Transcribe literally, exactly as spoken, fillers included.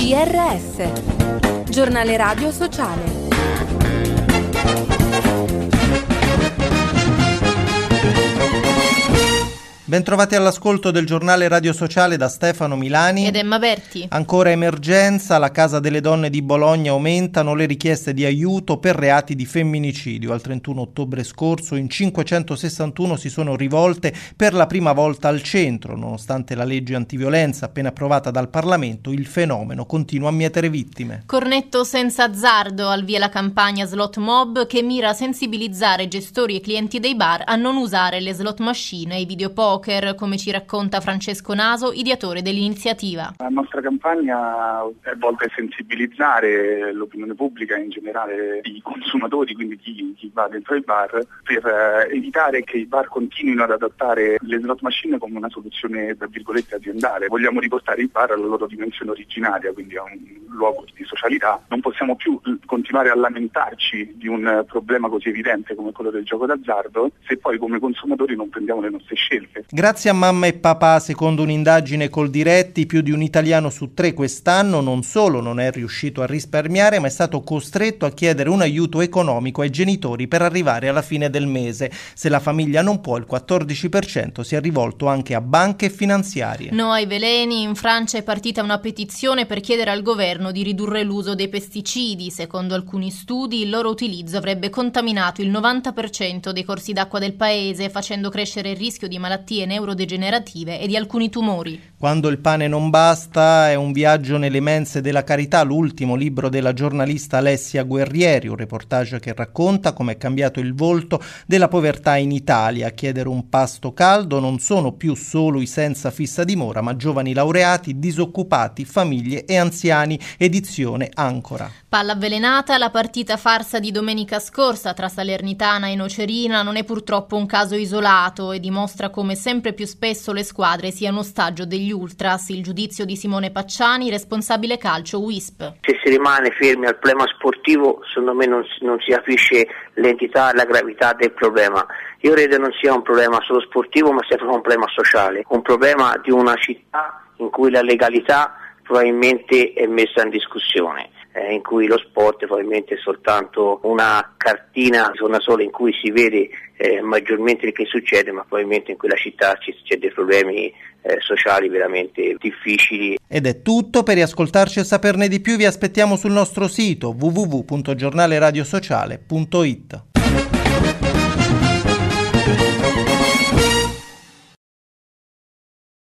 G R S, giornale radio sociale. Bentrovati all'ascolto del giornale radio sociale da Stefano Milani ed Emma Berti. Ancora emergenza, la Casa delle Donne di Bologna aumentano le richieste di aiuto per reati di femminicidio. Al trentuno ottobre scorso in cinquecentosessantuno si sono rivolte per la prima volta al centro. Nonostante la legge antiviolenza appena approvata dal Parlamento, il fenomeno continua a mietere vittime. Cornetto senza azzardo, al via la campagna Slot Mob che mira a sensibilizzare gestori e clienti dei bar a non usare le slot machine e i videopoker, come ci racconta Francesco Naso, ideatore dell'iniziativa. La nostra campagna è volta a sensibilizzare l'opinione pubblica, in generale i consumatori, quindi chi, chi va dentro i bar, per eh, evitare che i bar continuino ad adottare le slot machine come una soluzione, tra virgolette, aziendale. Vogliamo riportare i bar alla loro dimensione originaria, quindi a un luogo di socialità. Non possiamo più continuare a lamentarci di un problema così evidente come quello del gioco d'azzardo se poi come consumatori non prendiamo le nostre scelte. Grazie a mamma e papà, secondo un'indagine Coldiretti, più di un italiano su tre quest'anno non solo non è riuscito a risparmiare, ma è stato costretto a chiedere un aiuto economico ai genitori per arrivare alla fine del mese. Se la famiglia non può, il quattordici per cento si è rivolto anche a banche e finanziarie. No ai veleni. In Francia è partita una petizione per chiedere al governo di ridurre l'uso dei pesticidi. Secondo alcuni studi, il loro utilizzo avrebbe contaminato il novanta per cento dei corsi d'acqua del paese, facendo crescere il rischio di malattie neurodegenerative e di alcuni tumori. Quando il pane non basta è un viaggio nelle mense della carità, l'ultimo libro della giornalista Alessia Guerrieri, un reportage che racconta come è cambiato il volto della povertà in Italia. A chiedere un pasto caldo non sono più solo i senza fissa dimora, ma giovani laureati, disoccupati, famiglie e anziani. Edizione Ancora. Palla avvelenata, la partita farsa di domenica scorsa tra Salernitana e Nocerina non è purtroppo un caso isolato e dimostra come sempre più spesso le squadre siano ostaggio degli ultras. Il giudizio di Simone Pacciani, responsabile calcio U I S P. Se si rimane fermi al problema sportivo, secondo me non, non si capisce l'entità e la gravità del problema. Io credo non sia un problema solo sportivo, ma sia proprio un problema sociale, un problema di una città in cui la legalità probabilmente è messa in discussione, eh, in cui lo sport probabilmente è soltanto una cartina una sola in cui si vede eh, maggiormente il che succede, ma probabilmente in quella città ci, c'è dei problemi eh, sociali veramente difficili. Ed è tutto. Per riascoltarci e saperne di più vi aspettiamo sul nostro sito w w w punto giornale radio sociale punto i t.